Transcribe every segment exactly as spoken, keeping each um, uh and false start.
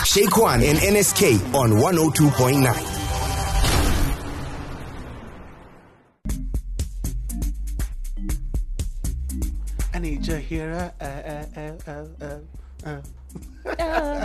Shaquan and N S K on one oh two point nine. I need your hero. Uh, uh, uh, uh, uh, uh.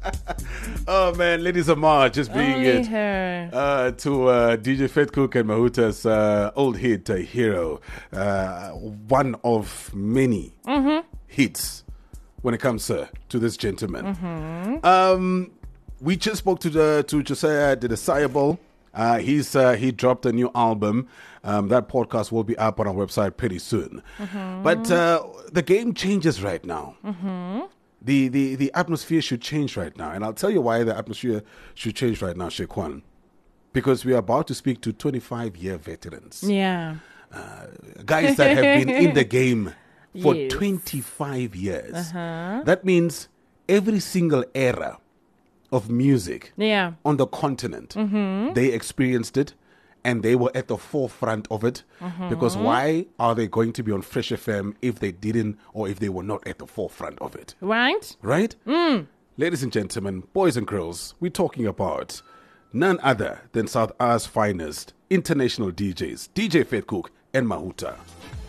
Oh man, ladies of March, just being it uh, to uh, D J Fetcook and Mahuta's uh, old hit, uh, Hero. Uh, one of many mm-hmm. hits when it comes uh, to this gentleman. Mm-hmm. Um, we just spoke to the to Josiah the Desirable. Uh, he's uh, he dropped a new album. Um, that podcast will be up on our website pretty soon. Mm-hmm. But uh, the game changes right now. Mm-hmm. The, the the atmosphere should change right now. And I'll tell you why the atmosphere should change right now, Shaquan. Because we are about to speak to twenty-five-year veterans. Yeah. Uh, guys that have been in the game for yes. twenty-five years. Uh-huh. That means every single era of music yeah. on the continent, mm-hmm. they experienced it. And they were at the forefront of it. Mm-hmm. Because why are they going to be on Fresh F M if they didn't or if they were not at the forefront of it? Right. Right? Mm. Ladies and gentlemen, boys and girls, we're talking about none other than South Africa's finest international D Js, D J Fetcook and Mahuta.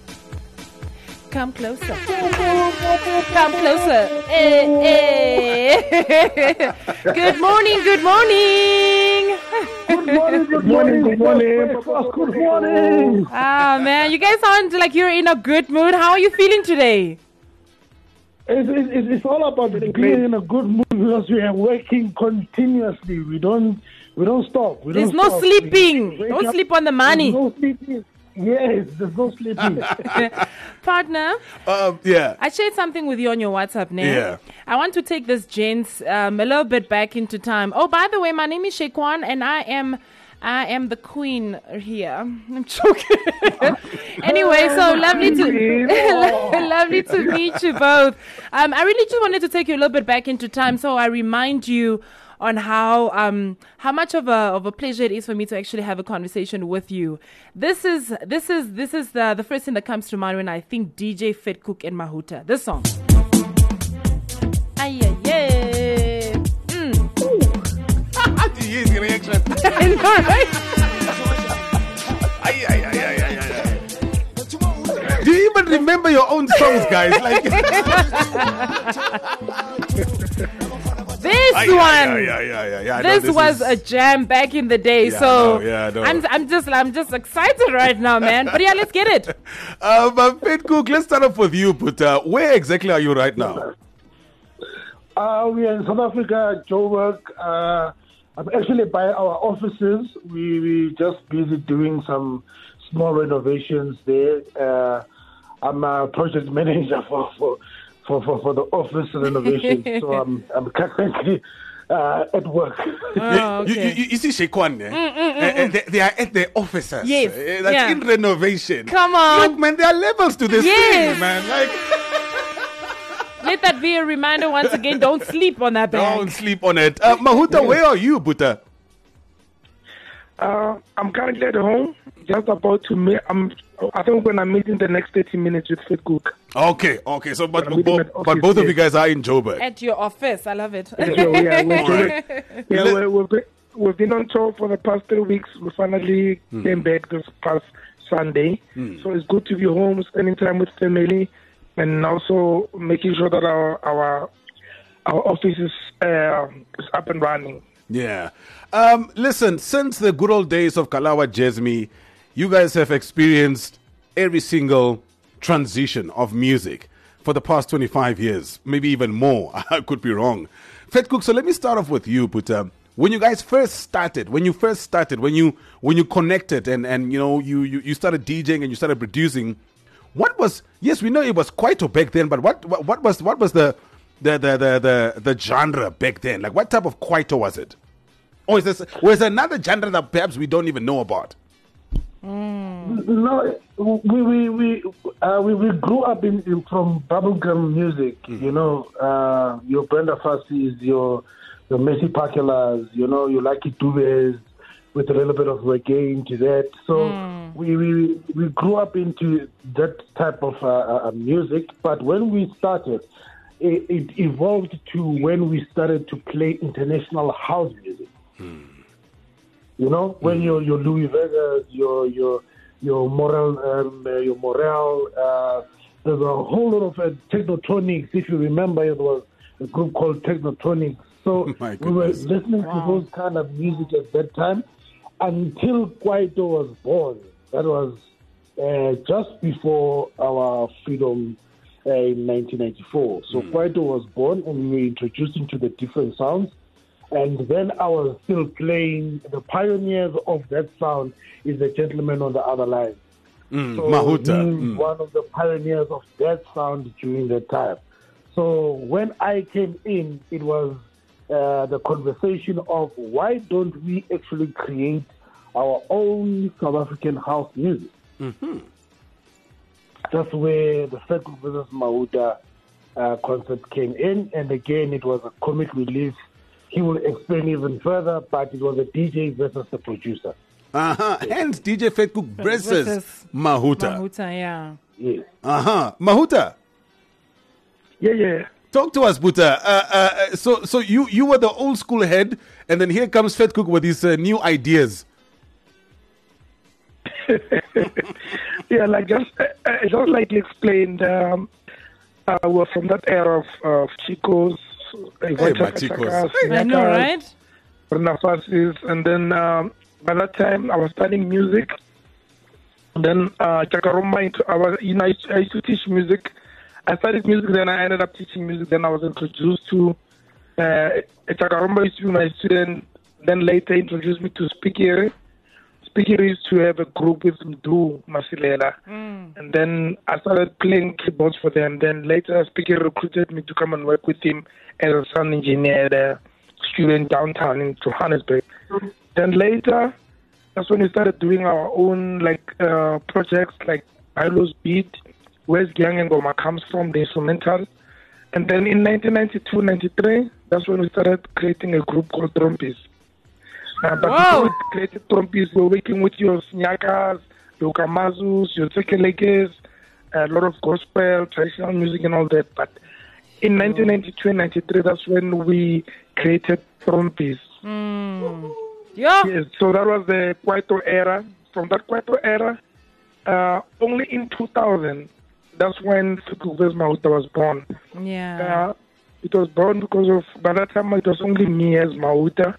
Come closer. Come closer. Eh, eh. Good morning, good morning. Good morning, good morning, good morning. Good morning. Ah, man, you guys sound like you're in a good mood. How are you feeling today? It's, it's, it's all about being in a good mood because we are working continuously. We don't we don't stop. We There's don't no stop. sleeping. Don't up. sleep on the money. There's no sleeping. Yes, there's no sleeping. Partner, um, yeah. I shared something with you on your WhatsApp name. Yeah. I want to take this, gents, um, a little bit back into time. Oh, by the way, my name is Shaquan, and I am I am the queen here. I'm joking. Anyway, so lovely to lovely to meet you both. Um, I really just wanted to take you a little bit back into time, so I remind you on how um how much of a of a pleasure it is for me to actually have a conversation with you. This is this is this is the the first thing that comes to mind when I think D J Fetcook and Mahuta. This song. Ay ay ay. Mm. Do you hear the reaction? I know, right? Ay ay ay ay ay ay. Do you even remember your own songs, guys? Like This aye, one, aye, aye, aye, aye, aye. this, this was is... a jam back in the day. Yeah, so no, yeah, no. I'm, I'm just, I'm just excited right now, man. But yeah, let's get it. Uh, but Fetcook, let's start off with you. But uh, where exactly are you right now? Uh, we are in South Africa, Joburg. Uh, I'm actually by our offices. We we just busy doing some small renovations there. Uh, I'm a project manager for. for For, for, for the office renovation, so I'm I'm currently uh, at work. Oh, okay. you, you, you see, Shaquan, eh? mm, mm, mm, uh, they, they are at their offices. Yes, uh, that's yeah. in renovation. Come on, look, man, there are levels to this yes. thing, man. Like, let that be a reminder once again. Don't sleep on that bag. Don't sleep on it. Uh, Mahuta, where are you, Buta? Uh, I'm currently at home, just about to meet. I'm. I think we're gonna meet in the next thirty minutes with Fetcook. Okay, okay. So, but bo- but both of you guys are in Joburg. At your office, I love it. Yeah, yeah, we're, yeah we're, we're, we've been on tour for the past three weeks. We finally mm. came back this past Sunday, mm. so it's good to be home, spending time with family, and also making sure that our our our office is, uh, is up and running. Yeah. Um, listen, since the good old days of Kalawa Jazmi, you guys have experienced every single transition of music for the past twenty-five years, maybe even more. I could be wrong. Fetcook, so let me start off with you, but um, when you guys first started, when you first started, when you when you connected and, and you know you, you, you started DJing and you started producing, what was yes, we know it was Kwaito back then, but what what, what was what was the the, the the the the genre back then? Like what type of Kwaito was it? Or is this was there another genre that perhaps we don't even know about? Mm. No, we we we, uh, we we grew up in, in from bubblegum music. Mm. You know, uh, your Brenda Fassie's, your your Messi Pakelas, you know, your Lucky Dubes, with a little bit of reggae into that. So mm. we, we we grew up into that type of uh, uh, music. But when we started, it, it evolved to when we started to play international house music. Mm. You know, when Mm. your your Louis Vegas, your your your Morel, um, uh, your Morel. Uh, there's a whole lot of uh, Technotronics. If you remember, it was a group called Technotronics. So My we were goodness. listening Wow. to those kind of music at that time until Kwaito was born. That was uh, just before our freedom uh, in nineteen ninety-four. So Mm. Kwaito was born, and we were introduced into the different sounds. And then I was still playing. The pioneers of that sound is the gentleman on the other line. Mm. So Mahuta. he's Mm. one of the pioneers of that sound during that time. So when I came in, it was uh, the conversation of why don't we actually create our own South African house music? Mm-hmm. That's where the Fedco versus Mahuta uh, concept came in. And again, it was a comic relief. He will explain even further, but it was a D J versus the producer. Uh-huh. Hence D J Fat Cook versus, Versus Mahuta. Mahuta, yeah. Yes. Uh-huh. Mahuta, Yeah, yeah. talk to us, Buta. Uh, uh, so so you, you were the old school head, and then here comes Fat Cook with his uh, new ideas. Yeah, like just uh, uh, just like you explained, um, uh, we're from that era of, of Chicos, uh, my Chaka Chicos. Chakas, I know, Nyakas, right? Renafasis, and then um, by that time I was studying music. And then uh, Chakarumba, into, I was, you know, I used, I used to teach music. I studied music, then I ended up teaching music. Then I was introduced to uh, Chakarumba used to be my student. Then later introduced me to Spikiri. Spikiri used to have a group with Mdu Masilela. Mm. And then I started playing keyboards for them. Then later Spikiri recruited me to come and work with him as a sound engineer at a student downtown in Johannesburg. Then later, that's when we started doing our own like uh, projects like Ilo's Beat, where's Gang and Goma comes from, the instrumental. And then in nineteen ninety-two ninety-three, that's when we started creating a group called Trompis. Uh, but Whoa. before we created Trompis, we were working with your Nyakas, your Kamazus, your Tekelekes, a lot of gospel, traditional music and all that. But in nineteen ninety-two and ninety-three, that's when we created Trompis. Mm. Yeah. Yes, so that was the Kwaito era. From that Kwaito era, uh, only in two thousand, that's when Fukuves Mahuta was born. Yeah. Uh, it was born because of, by that time, it was only me as Mahuta.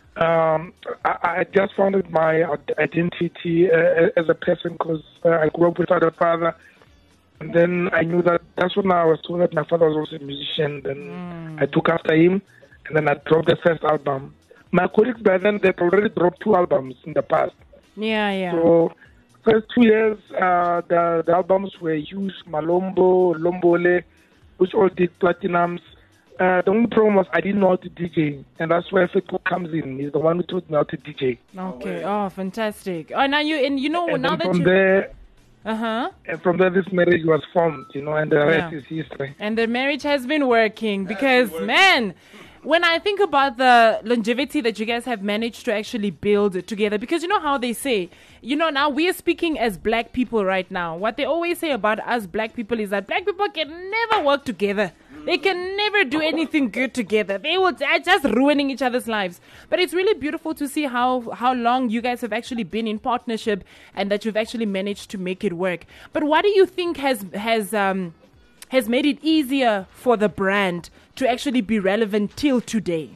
Um, I, I just founded my identity uh, as a person because uh, I grew up without a father. And then I knew that that's when I was told that my father was also a musician. Then Mm. I took after him, and then I dropped the first album. My colleagues by then, they'd already dropped two albums in the past. Yeah, yeah. So, first two years, uh, the, the albums were huge, Malombo, Lombole, which all did platinums. Uh, the only problem was I didn't know how to D J, and that's where Fitco comes in. He's the one who taught me how to D J. Okay. Oh, fantastic. Oh, now you and you know And now then that from you. there, Uh huh. and from there, this marriage was formed, you know, and the rest Yeah. is history. And the marriage has been working because, man, when I think about the longevity that you guys have managed to actually build together, because you know how they say, you know, now we're speaking as black people right now. What they always say about us black people is that black people can never work together. They can never do anything good together. They will are just ruining each other's lives. But it's really beautiful to see how, how long you guys have actually been in partnership and that you've actually managed to make it work. But what do you think has has um has made it easier for the brand to actually be relevant till today?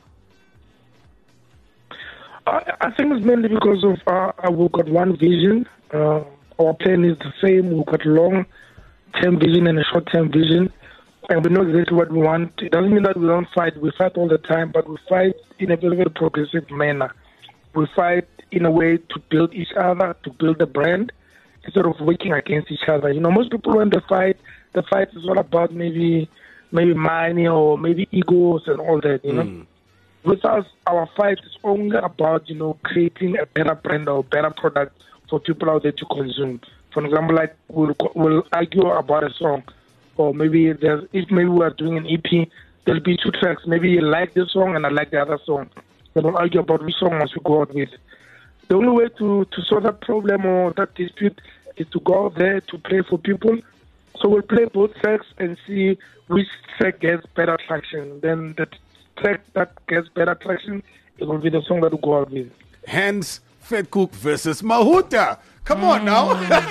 I, I think it's mainly because of uh, uh, we've got one vision. Uh, our plan is the same. We've got long-term vision and a short-term vision, and we know exactly what we want. It doesn't mean that we don't fight. We fight all the time, but we fight in a very, very progressive manner. We fight in a way to build each other, to build the brand, instead of working against each other. You know, most people when they fight, the fight is all about maybe maybe money or maybe egos and all that, you know. Mm. With us, our fight is only about, you know, creating a better brand or better product for people out there to consume. For example, like we'll, we'll argue about a song, or maybe there's, if maybe we're doing an E P, there'll be two tracks. Maybe you like this song and I like the other song. Then we'll argue about which song must we go out with. The only way to, to solve that problem or that dispute is to go out there to play for people So we'll play both tracks and see which track gets better traction. Then the track that gets better traction, it will be the song that will go out with. Hence, Fedkook versus Mahuta. Come on now.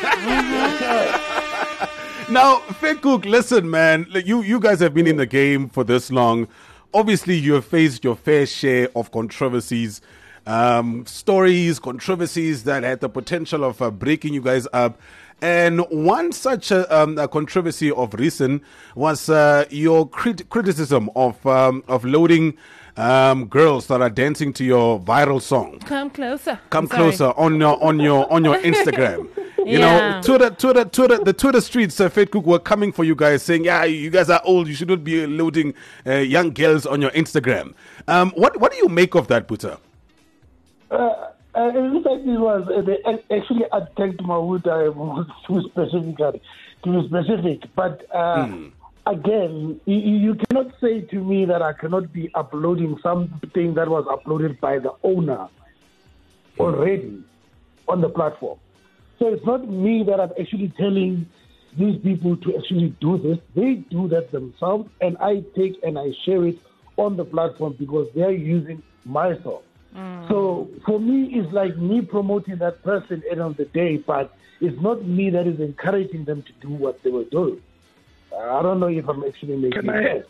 Now, Fedkook, listen, man. Like, You, you guys have been in the game for this long. Obviously, you have faced your fair share of controversies, um, stories, controversies that had the potential of uh, breaking you guys up. And one such uh, um, a controversy of recent was uh, your crit- criticism of um, of loading um, girls that are dancing to your viral song. Come closer. Come Sorry. closer on your on your on your Instagram. You Yeah. know, Twitter, Twitter, Twitter, the Twitter streets, uh, Fedkook were coming for you guys, saying, "Yeah, you guys are old. You shouldn't be loading uh, young girls on your Instagram." Um, what what do you make of that, Puta? Uh, uh, in fact, it was uh, they ac- actually attacked Mahuta too specific, to be specific. But uh, Mm. again, you, you cannot say to me that I cannot be uploading something that was uploaded by the owner already on the platform. So it's not me that I'm actually telling these people to actually do this. They do that themselves, and I take and I share it on the platform because they're using my song. So for me, it's like me promoting that person at the end of the day, but it's not me that is encouraging them to do what they were doing. I don't know if I'm actually making Can I, sense.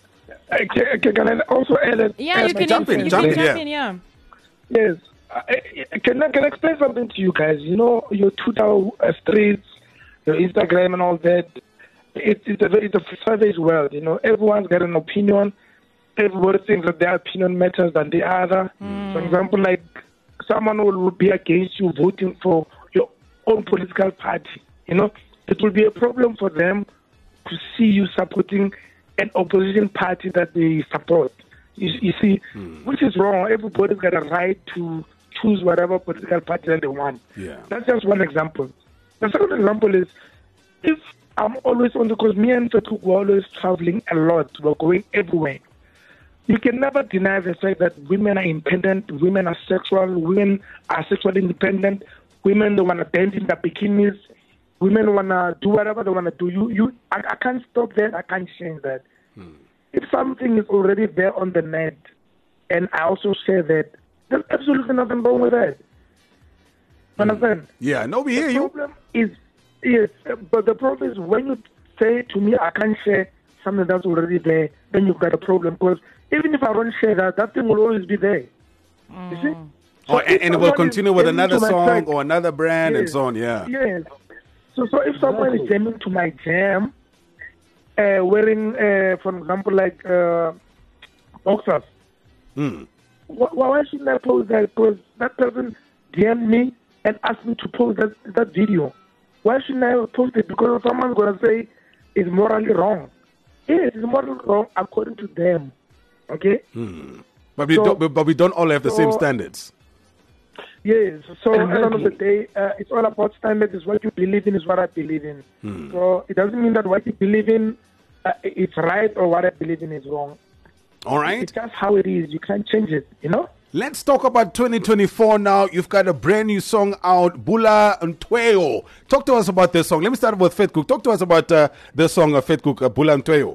I can, can I also add it? Yeah, you can, Jump in, you jump can in, jump yeah. in, yeah. Yes. I, I- can I can I explain something to you guys? You know, your Twitter uh, streets, your Instagram and all that, it, it's, a, very- it's a savage world, you know. Everyone's got an opinion. Everybody thinks that their opinion matters than the other. For example, like someone will, will be against you voting for your own political party, you know. It will be a problem for them to see you supporting an opposition party that they support. You, you see, which is wrong. Everybody's got a right to choose whatever political party that they want. Yeah. That's just one example. The second example is if I'm always on the, because me and Fedkook were always traveling a lot. We're going everywhere. You can never deny the fact that women are independent, women are sexual, women are sexually independent, women they want to dance in their bikinis, women want to do whatever they want to do. You, you, I, I can't stop that. I can't change that. If something is already there on the net, and I also say that, there's absolutely nothing wrong with that. Understand? Yeah, no, we hear The you. problem is, yes, but the problem is when you say to me, I can't share something that's already there, then you've got a problem. Because even if I don't share that, that thing will always be there. You see? Oh, So and, if and it will someone continue is with jamming another to my song track- or another brand and Yes. so on. Yeah. Yes. So, so if someone is jamming to my jam, uh, wearing, uh, for example, like uh, boxers, Mm. wh- why shouldn't I post that? Because that person D M'd me and asked me to post that, that video. Why shouldn't I post it? Because someone's going to say it's morally wrong. Yes, it's morally wrong according to them. Okay? But we So- don't. But we don't all have the same so- standards. Yes. So at the end of the Exactly. day, uh, it's all about standards. It's what you believe in is what I believe in. So it doesn't mean that what you believe in uh, it's right or what I believe in is wrong. All right. It's just how it is. You can't change it, you know? Let's talk about twenty twenty-four now. You've got a brand new song out, Bula Ntweo. Talk to us about this song. Let me start with Fedkook. Talk to us about uh, this song, uh, Fedkook, uh, Bula Ntweo.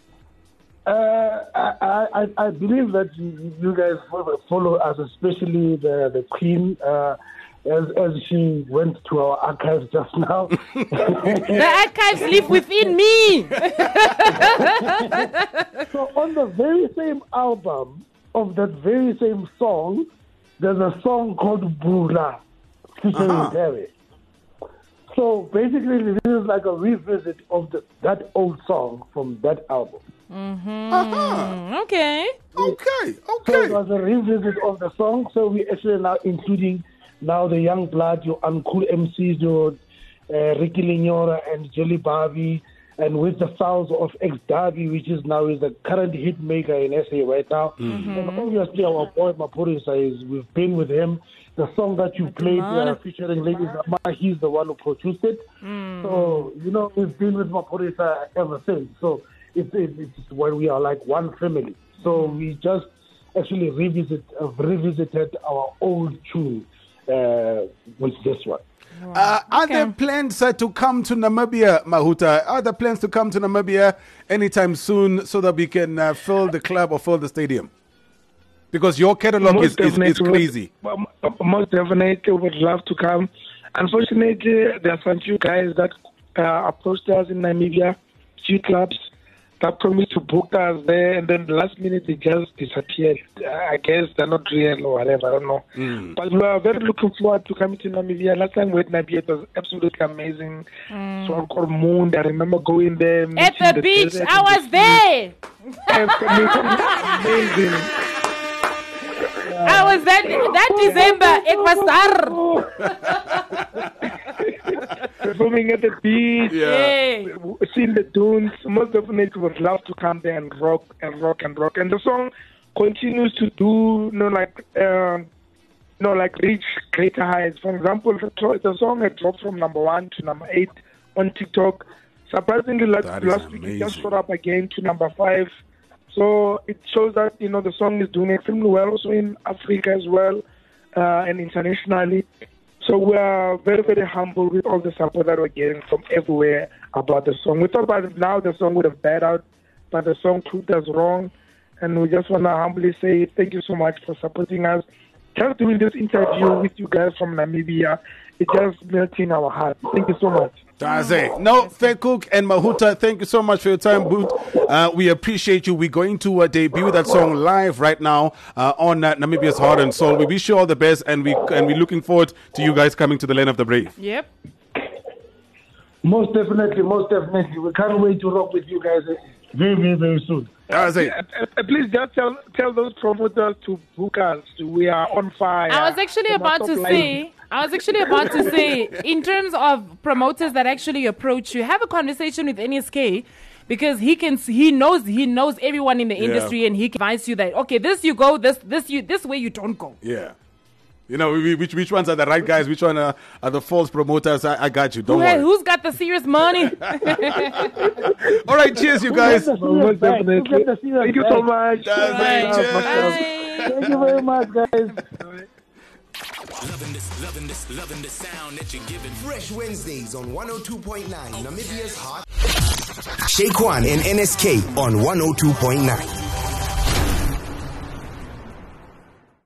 Uh, I, I, I believe that you, you guys follow us, especially the, the Queen, uh, as, as she went to our archives just now. The archives live within me. So on the very same album of that very same song, there's a song called Bula, featuring Uh-huh. Terry. So basically, this is like a revisit of the, that old song from that album. Uh-huh. Okay. Okay. So it Okay. was a revisit of the song. So we actually now including now the young blood, your uncool M Cs, your uh, Ricky Lignora and Jelly Barbie, and with the sounds of Ex Darby, which is now is the current hit maker in S A right now. And obviously our boy Mapurisa is we've been with him. The song that you played uh, featuring Lady Zama, he's the one who produced it. So you know we've been with Mapurisa ever since. So it's it's, it's when we are like one family. So we just actually revisit uh, revisited our old tune uh, with this one. Wow. Uh, are Okay. there plans uh, to come to Namibia, Mahuta? Are there plans to come to Namibia anytime soon so that we can uh, fill the club or fill the stadium? Because your catalog is, is, is crazy. Would, most definitely would love to come. Unfortunately, there are some few guys that uh, approached us in Namibia, few clubs that promised to book us there, and then last minute they just disappeared. I guess they're not real or whatever, I don't know. Mm. But we are very looking forward to coming to Namibia. Last time we were in Namibia, it was absolutely amazing. Mm. So called Moon, I remember going there. At the, the beach, desert, I was there. Amazing. I was that that December. It was dar. Performing at the beach, Yeah. Yeah. seeing the dunes. Most definitely would love to come there and rock and rock and rock. And the song continues to do, you know, like, uh, you know, like reach greater heights. For example, the, the song had dropped from number one to number eight on TikTok. Surprisingly, last, That is last week it just amazing. shot up again to number five. So it shows that, you know, the song is doing extremely well also in Africa as well, uh, and internationally. So we are very, very humble with all the support that we're getting from everywhere about the song. We thought by now the song would have died out, but the song proved us wrong. And we just want to humbly say thank you so much for supporting us. Just doing this interview with you guys from Namibia, it just melts in our heart. Thank you so much. That's it. No, Fed Cook and Mahuta, thank you so much for your time, Boot. Uh, we appreciate you. We're going to uh, debut that song live right now uh, on uh, Namibia's Heart and Soul. We wish you all the best, and we and we're looking forward to you guys coming to the Land of the Brave. Yep. Most definitely, most definitely. We can't wait to rock with you guys very, very, very soon. That's it. Uh, uh, Please just tell tell those promoters to book us. We are on fire. I was actually They about must to stop say, lying. I was actually about to say, in terms of promoters that actually approach you, have a conversation with N S K, because he can, he knows, he knows everyone in the Yeah. industry, and he can advise you that, okay, this you go, this, this you, this way you don't go. Yeah. You know, we- which which ones are the right guys, which one are, are the false promoters. I, I got you. Don't Who, worry. who's got the serious money? All right, cheers, you guys. We'll get the Most serious back. We'll definitely. get the serious Thank you back. so much. That's Bye. it. Cheers. Bye. Thank you very much, guys. Loving this, loving this, loving the sound that you're giving. Fresh Wednesdays on one oh two point nine, Namibia's Heart. Shaquan and N S K on one oh two point nine.